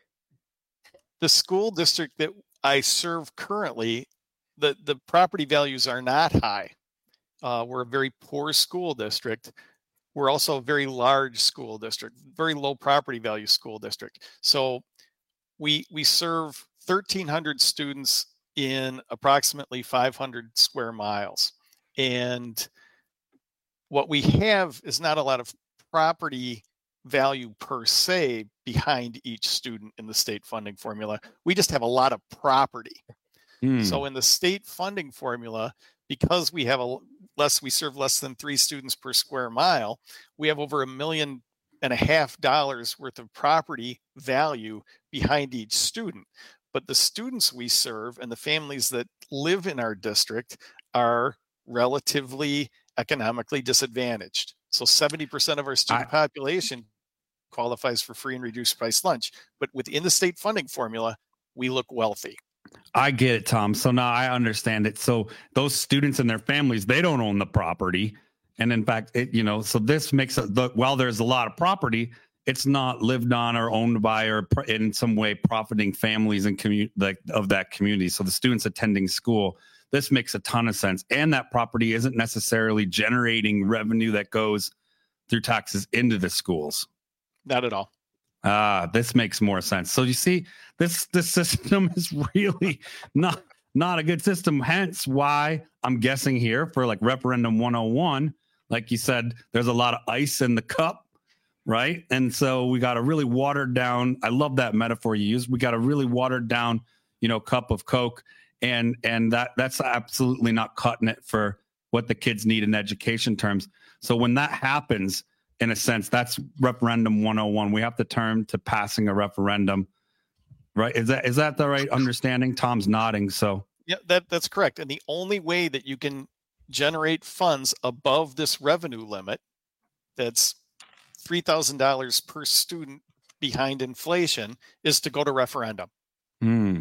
the school district that I serve currently, the, the property values are not high. Uh, we're a very poor school district. We're also a very large school district, very low property value school district. So we we serve thirteen hundred students in approximately five hundred square miles. And what we have is not a lot of property value per se behind each student in the state funding formula. We just have a lot of property. Mm. So in the state funding formula, because we have a less, we serve less than three students per square mile, we have over a million and a half dollars worth of property value behind each student. But the students we serve and the families that live in our district are relatively economically disadvantaged. So seventy percent of our student I, population qualifies for free and reduced price lunch. But within the state funding formula, we look wealthy. I get it, Tom. So now I understand it. So those students and their families, they don't own the property. And in fact, it, you know, so this makes it, the, while there's a lot of property, it's not lived on or owned by or in some way profiting families and community like of that community. So the students attending school, this makes a ton of sense. And that property isn't necessarily generating revenue that goes through taxes into the schools. Not at all. Ah, this makes more sense. So you see, this this system is really not not a good system. Hence why I'm guessing here for like referendum one oh one, like you said, there's a lot of ice in the cup, right? And so we got a really watered down. I love that metaphor you used. We got a really watered down, you know, cup of Coke. And and that that's absolutely not cutting it for what the kids need in education terms. So when that happens, in a sense, that's referendum one oh one. We have to turn to passing a referendum, right? Is that is that the right understanding? Tom's nodding. So yeah, that that's correct. And the only way that you can generate funds above this revenue limit, that's three thousand dollars per student behind inflation, is to go to referendum. Hmm.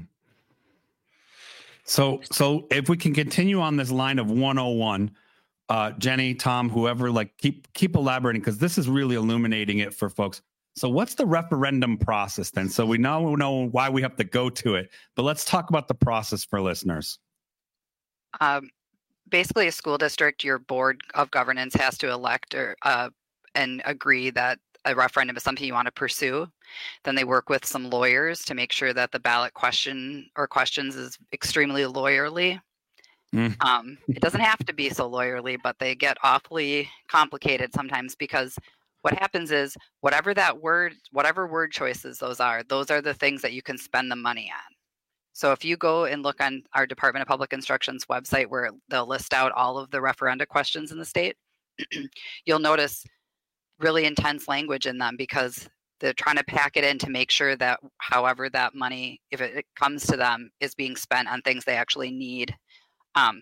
So, so if we can continue on this line of one oh one, uh, Jenny, Tom, whoever, like keep keep elaborating, because this is really illuminating it for folks. So, what's the referendum process then? So we now know why we have to go to it, but let's talk about the process for listeners. Um, basically a school district, your board of governance has to elect or uh, and agree that a referendum is something you want to pursue. Then they work with some lawyers to make sure that the ballot question or questions is extremely lawyerly. Mm. Um, it doesn't have to be so lawyerly, but they get awfully complicated sometimes because what happens is whatever that word, whatever word choices those are, those are the things that you can spend the money on. So if you go and look on our Department of Public Instruction's website where they'll list out all of the referenda questions in the state, you'll notice really intense language in them because they're trying to pack it in to make sure that however that money, if it comes to them, is being spent on things they actually need. Um,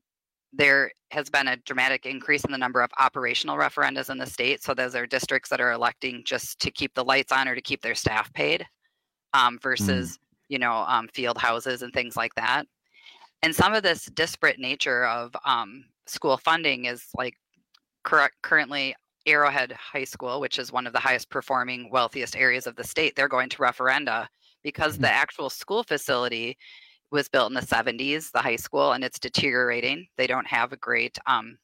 there has been a dramatic increase in the number of operational referendums in the state. So those are districts that are electing just to keep the lights on or to keep their staff paid um, versus, mm. you know, um, field houses and things like that. And some of this disparate nature of um, school funding is like correct, currently Arrowhead High School, which is one of the highest performing, wealthiest areas of the state, they're going to referenda because mm-hmm. the actual school facility was built in the seventies, the high school, and it's deteriorating. They don't have a great, um,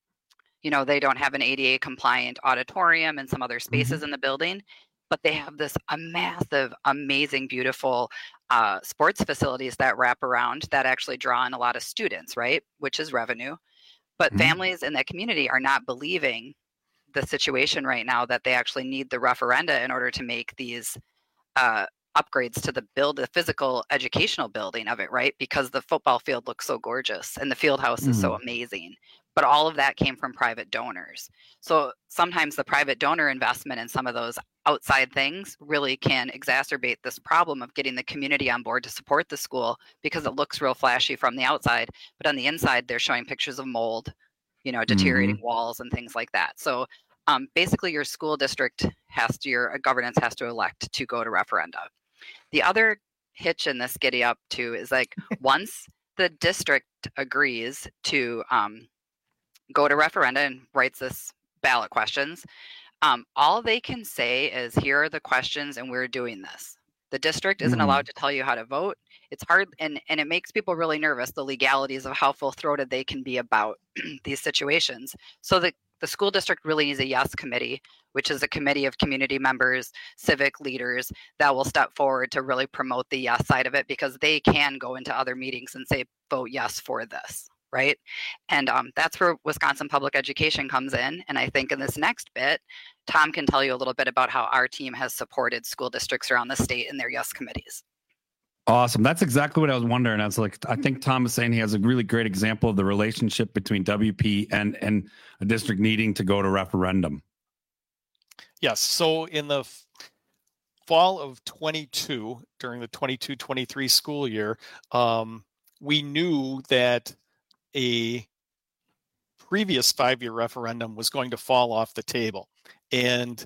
you know, they don't have an A D A compliant auditorium and some other spaces mm-hmm. in the building, but they have this a massive, amazing, beautiful uh, sports facilities that wrap around that actually draw in a lot of students, right? Which is revenue. But mm-hmm. families in that community are not believing the situation right now that they actually need the referenda in order to make these uh, upgrades to the build, the physical educational building of it, right? Because the football field looks so gorgeous and the field house mm-hmm. is so amazing. But all of that came from private donors. So sometimes the private donor investment in some of those outside things really can exacerbate this problem of getting the community on board to support the school because it looks real flashy from the outside, but on the inside they're showing pictures of mold, you know, deteriorating mm-hmm. walls and things like that. So um, basically your school district has to, your governance has to elect to go to referenda. The other hitch in this giddy up too is like once the district agrees to um, go to referenda and writes this ballot questions, um, all they can say is here are the questions and we're doing this. The district isn't mm-hmm. allowed to tell you how to vote. It's hard, and, and it makes people really nervous, the legalities of how full-throated they can be about these situations. So the, the school district really needs a yes committee, which is a committee of community members, civic leaders that will step forward to really promote the yes side of it because they can go into other meetings and say, vote yes for this, right? And um, that's where Wisconsin Public Education comes in. And I think in this next bit, Tom can tell you a little bit about how our team has supported school districts around the state in their yes committees. Awesome. That's exactly what I was wondering. I was like, I think Tom is saying he has a really great example of the relationship between W P and, and a district needing to go to referendum. Yes. So in the f- fall of twenty-two, during the twenty-two twenty-three school year, um, we knew that a previous five-year referendum was going to fall off the table. And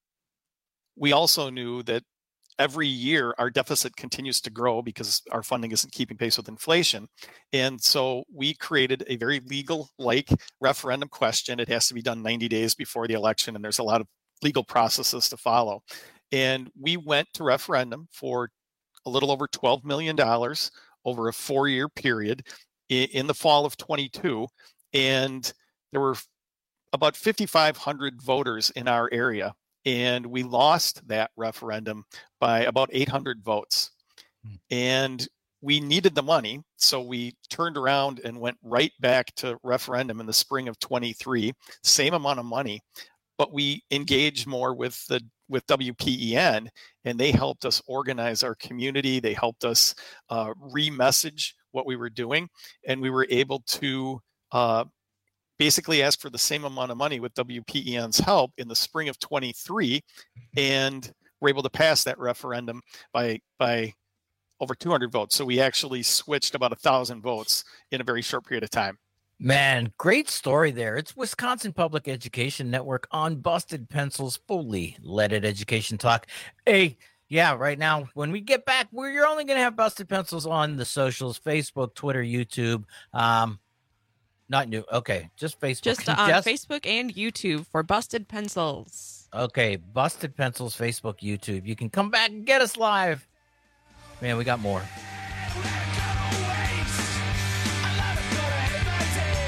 we also knew that every year our deficit continues to grow because our funding isn't keeping pace with inflation. And so we created a very legal-like referendum question. It has to be done ninety days before the election, and there's a lot of legal processes to follow. And we went to referendum for a little over twelve million dollars over a four-year period in the fall of twenty-two. And there were about fifty-five hundred voters in our area. And we lost that referendum by about eight hundred votes. Mm. And we needed the money. So we turned around and went right back to referendum in the spring of twenty-three, same amount of money, but we engaged more with the with W P E N, and they helped us organize our community. They helped us uh, re-message what we were doing, and we were able to uh, basically ask for the same amount of money with W P E N's help in the spring of twenty-three, and we're able to pass that referendum by by over two hundred votes. So we actually switched about a thousand votes in a very short period of time. Man, great story there. It's Wisconsin Public Education Network on Busted Pencils, fully leaded education talk. Hey, yeah, right now, when we get back, we're only going to have Busted Pencils on the socials, Facebook, Twitter, YouTube. Um, not new. Okay, just Facebook. Just on just... Facebook and YouTube for Busted Pencils. Okay, Busted Pencils, Facebook, YouTube. You can come back and get us live. Man, we got more.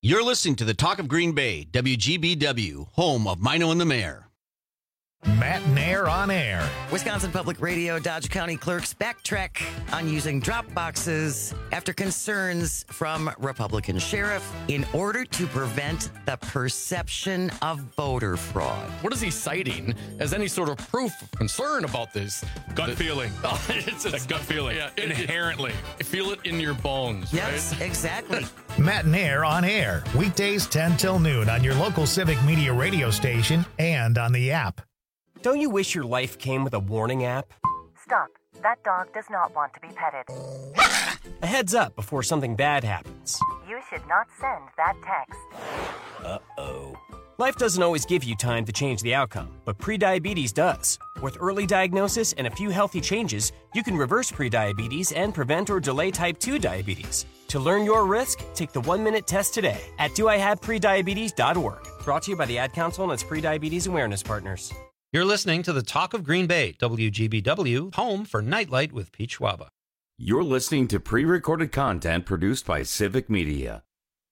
You're listening to the Talk of Green Bay, W G B W, home of Mino and the Mayor. Matt Nair on air. Wisconsin Public Radio Dodge County clerks backtrack on using drop boxes after concerns from Republican sheriff in order to prevent the perception of voter fraud. What is he citing as any sort of proof of concern about this? Gut The- feeling. Oh, it's It's a gut feeling. Yeah, it- Inherently. it- feel it in your bones, Yes, right? exactly. Matt Nair on air. Weekdays ten till noon on your local Civic Media radio station and on the app. Don't you wish your life came with a warning app? Stop. That dog does not want to be petted. A heads up before something bad happens. You should not send that text. Uh-oh. Life doesn't always give you time to change the outcome, but prediabetes does. With early diagnosis and a few healthy changes, you can reverse prediabetes and prevent or delay type two diabetes. To learn your risk, take the one-minute test today at do I have prediabetes dot org. Brought to you by the Ad Council and its prediabetes awareness partners. You're listening to the Talk of Green Bay, W G B W, home for Nightlight with Pete Schwaba. You're listening to pre-recorded content produced by Civic Media.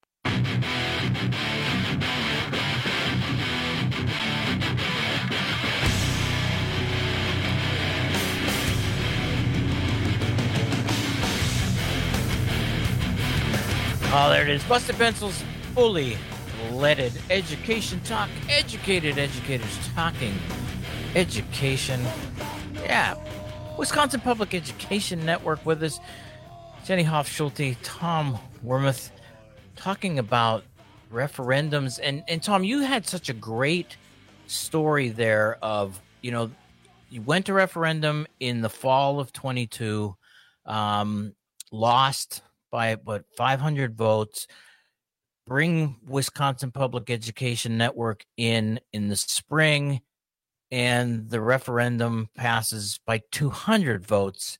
Oh, there it is. Busted Pencils, fully leaded education talk. Educated educators talking education. Yeah. Wisconsin Public Education Network with us. Jenny Hoff-Schulte, Tom Wormuth, talking about referendums. And, and Tom, you had such a great story there of, you know, you went to referendum in the fall of twenty-two, um, lost by what five hundred votes, bring Wisconsin Public Education Network in in the spring, and the referendum passes by two hundred votes.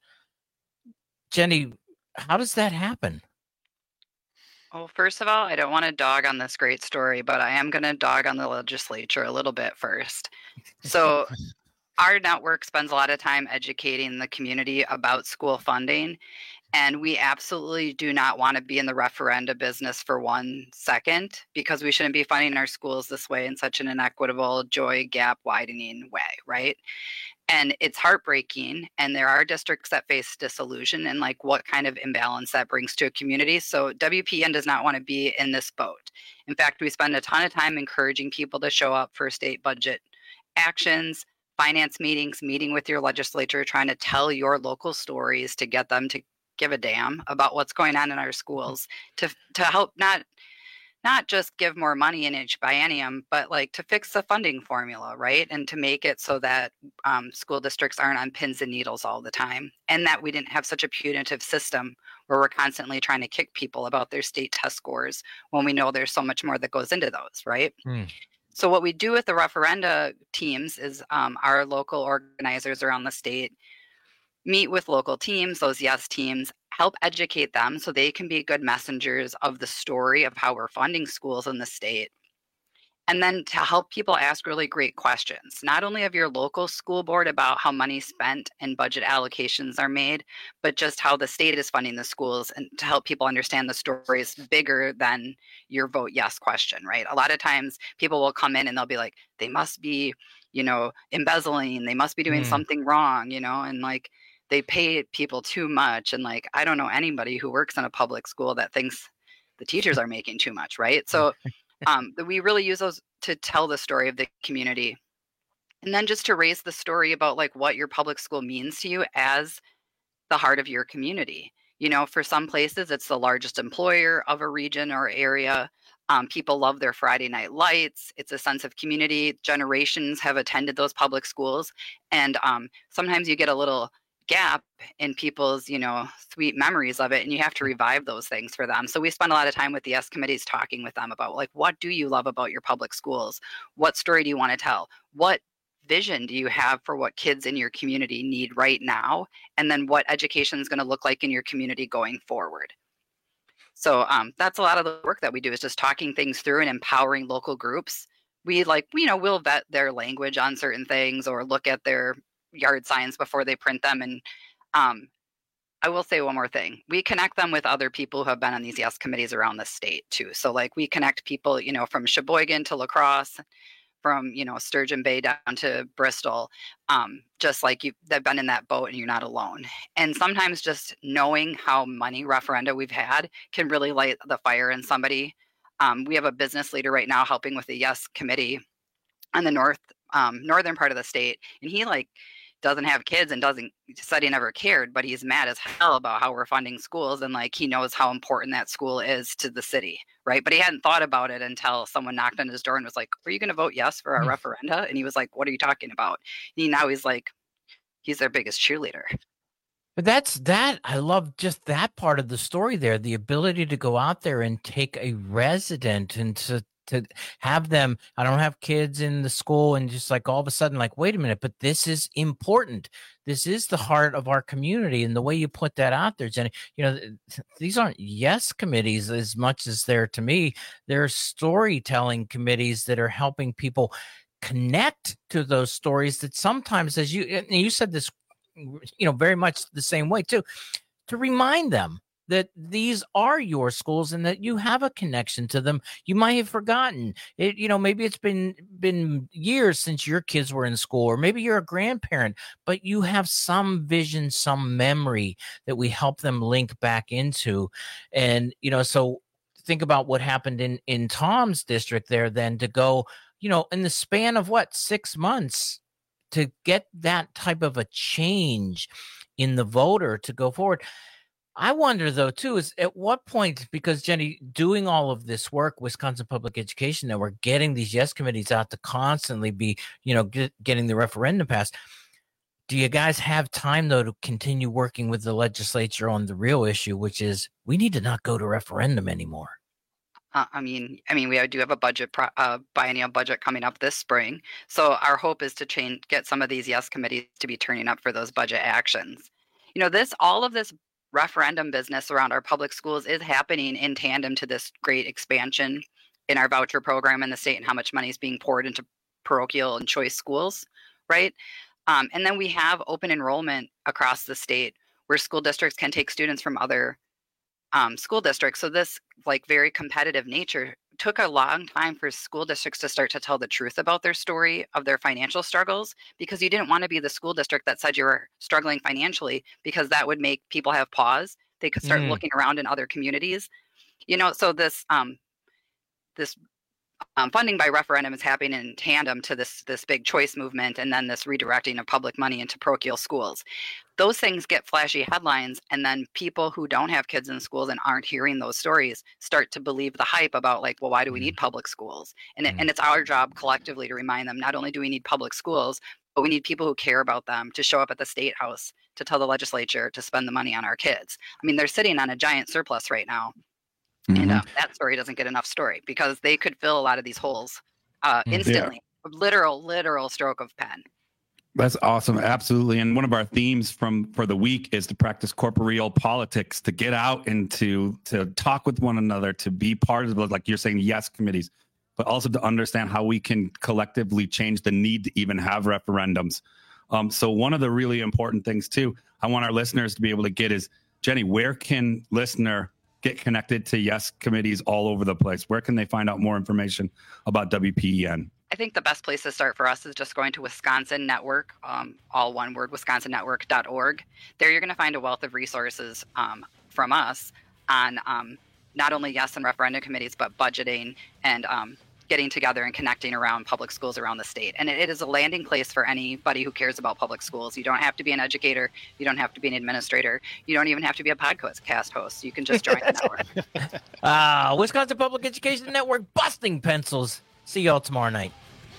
Jenny, how does that happen? Well, first of all, I don't want to dog on this great story, but I am going to dog on the legislature a little bit first. So our network spends a lot of time educating the community about school funding. And we absolutely do not want to be in the referenda business for one second, because we shouldn't be funding our schools this way in such an inequitable, joy gap widening way, right? And it's heartbreaking. And there are districts that face disillusion and like what kind of imbalance that brings to a community. So W P N does not want to be in this boat. In fact, we spend a ton of time encouraging people to show up for state budget actions, finance meetings, meeting with your legislature, trying to tell your local stories to get them to give a damn about what's going on in our schools, to to help not not just give more money in each biennium, but like to fix the funding formula, right? And to make it so that um, school districts aren't on pins and needles all the time, and that we didn't have such a punitive system where we're constantly trying to kick people about their state test scores when we know there's so much more that goes into those, right? Hmm. So what we do with the referenda teams is um, our local organizers around the state meet with local teams, those yes teams, help educate them so they can be good messengers of the story of how we're funding schools in the state. And then to help people ask really great questions, not only of your local school board about how money spent and budget allocations are made, but just how the state is funding the schools, and to help people understand the stories bigger than your vote yes question, right? A lot of times people will come in and they'll be like, they must be, you know, embezzling, they must be doing Mm. something wrong, you know, and like, they pay people too much. And like, I don't know anybody who works in a public school that thinks the teachers are making too much, right? So um, we really use those to tell the story of the community. And then just to raise the story about like what your public school means to you as the heart of your community. You know, for some places, it's the largest employer of a region or area. Um, people love their Friday night lights. It's a sense of community. Generations have attended those public schools. And um, sometimes you get a little gap in people's, you know, sweet memories of it, and you have to revive those things for them. So we spend a lot of time with the S committees talking with them about like, what do you love about your public schools? What story do you want to tell? What vision do you have for what kids in your community need right now? And then what education is going to look like in your community going forward? So um, that's a lot of the work that we do, is just talking things through and empowering local groups. We like, you know, we'll vet their language on certain things or look at their yard signs before they print them. And um, I will say one more thing. We connect them with other people who have been on these YES committees around the state too. So like we connect people, you know, from Sheboygan to La Crosse, from, you know, Sturgeon Bay down to Bristol, um, just like you, they've been in that boat and you're not alone. And sometimes just knowing how many referenda we've had can really light the fire in somebody. Um, we have a business leader right now helping with the YES committee on the north, um, northern part of the state. And he like doesn't have kids and doesn't said he never cared, but he's mad as hell about how we're funding schools. And like, he knows how important that school is to the city. Right. But he hadn't thought about it until someone knocked on his door and was like, are you going to vote yes for our referenda? And he was like, what are you talking about? And he, now he's like, he's their biggest cheerleader. But that's that. I love just that part of the story there, the ability to go out there and take a resident and to to have them. I don't have kids in the school and just like all of a sudden like, wait a minute, but this is important. This is the heart of our community. And the way you put that out there, Jenny, you know, these aren't YES committees as much as they're, to me, they're storytelling committees that are helping people connect to those stories that sometimes, as you, and you said this, you know, very much the same way too, to remind them that these are your schools and that you have a connection to them. You might have forgotten it. You know, maybe it's been, been years since your kids were in school, or maybe you're a grandparent, but you have some vision, some memory that we help them link back into. And, you know, so think about what happened in, in Tom's district there, then to go, you know, in the span of what, six months to get that type of a change in the voter to go forward. I wonder, though, too, is at what point, because, Jenny, doing all of this work, Wisconsin Public Education Network, getting these YES committees out to constantly be, you know, get, getting the referendum passed, do you guys have time, though, to continue working with the legislature on the real issue, which is we need to not go to referendum anymore? Uh, I mean, I mean, we do have a budget, pro- uh, biennial budget coming up this spring. So our hope is to change, get some of these YES committees to be turning up for those budget actions. You know, this, all of this referendum business around our public schools is happening in tandem to this great expansion in our voucher program in the state and how much money is being poured into parochial and choice schools, right? Um, and then we have open enrollment across the state where school districts can take students from other um, school districts. So this like very competitive nature took a long time for school districts to start to tell the truth about their story of their financial struggles, because you didn't want to be the school district that said you were struggling financially, because that would make people have pause. They could start mm. looking around in other communities, you know, so this, um, this um, funding by referendum is happening in tandem to this, this big choice movement. And then this redirecting of public money into parochial schools. Those things get flashy headlines, and then people who don't have kids in schools and aren't hearing those stories start to believe the hype about like, well, why do we need public schools? And, it, and it's our job collectively to remind them, not only do we need public schools, but we need people who care about them to show up at the state house to tell the legislature to spend the money on our kids. I mean, they're sitting on a giant surplus right now. Mm-hmm. And uh, that story doesn't get enough story, because they could fill a lot of these holes uh, instantly. Yeah. Literal, literal stroke of pen. That's awesome. Absolutely. And one of our themes from for the week is to practice corporeal politics, to get out and to, to talk with one another, to be part of, like you're saying, YES committees, but also to understand how we can collectively change the need to even have referendums. Um, so one of the really important things, too, I want our listeners to be able to get is, Jenny, where can listener get connected to YES committees all over the place? Where can they find out more information about W P E N? I think the best place to start for us is just going to Wisconsin Network, um, all one word, wisconsin network dot org. There you're going to find a wealth of resources um, from us on um, not only YES and referendum committees, but budgeting and um, getting together and connecting around public schools around the state. And it, it is a landing place for anybody who cares about public schools. You don't have to be an educator. You don't have to be an administrator. You don't even have to be a podcast host. You can just join the network. Uh, Wisconsin Public Education Network, busting pencils. See y'all tomorrow night.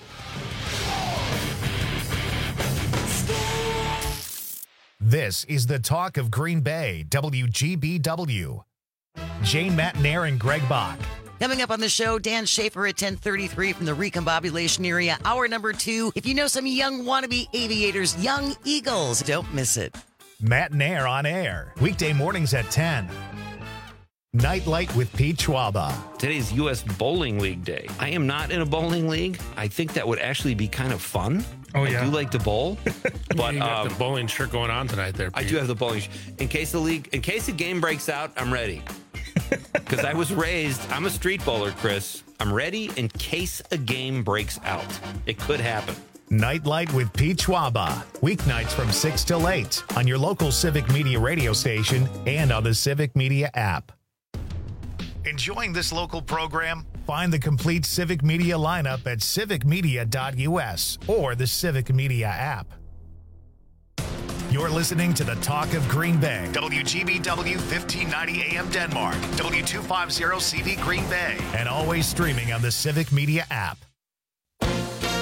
This is the talk of Green Bay, W G B W. Jane Matnair and Greg Bach. Coming up on the show, Dan Schaefer at ten thirty-three from the recombobulation area. Hour number two. If you know some young wannabe aviators, young eagles, don't miss it. Matnair on air, weekday mornings at ten. Nightlight with Pete Schwaba. Today's U S Bowling League Day. I am not in a bowling league. I think that would actually be kind of fun. Oh, I yeah. do like to bowl, but you got um, the bowling shirt going on tonight there, I Pete. do have the bowling. sh- In case the league, in case the game breaks out, I'm ready. Because I was raised, I'm a street bowler, Chris. I'm ready in case a game breaks out. It could happen. Nightlight with Pete Schwaba. Weeknights from six till eight on your local Civic Media radio station and on the Civic Media app. Enjoying this local program? Find the complete Civic Media lineup at civic media dot u s or the Civic Media app. You're listening to the Talk of Green Bay. W G B W fifteen ninety A M Denmark. W two fifty C V Green Bay. And always streaming on the Civic Media app.